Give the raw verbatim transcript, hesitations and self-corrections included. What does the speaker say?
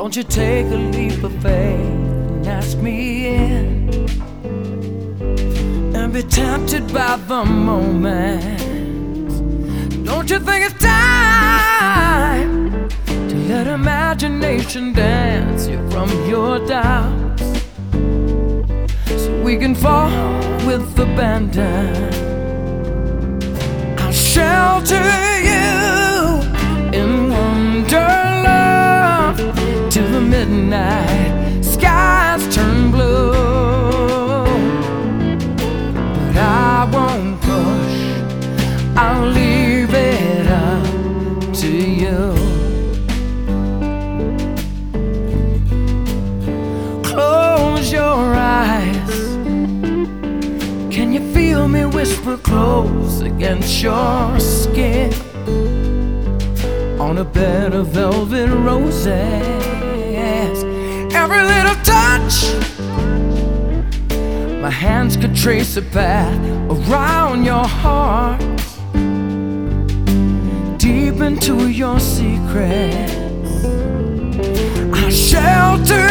Won't you take a leap of faith and ask me in, and be tempted by the moment? Don't you think it's time to let imagination dance you from your doubts, so we can fall with abandon? I'll shelter you in wonderland till the midnight skies turn blue. But I won't push, I'll leave it up to you. Close your eyes. Can you feel me whisper close against your skin on a bed of velvet roses? Every little touch, my hands could trace a path around your heart, deep into your secrets. I shelter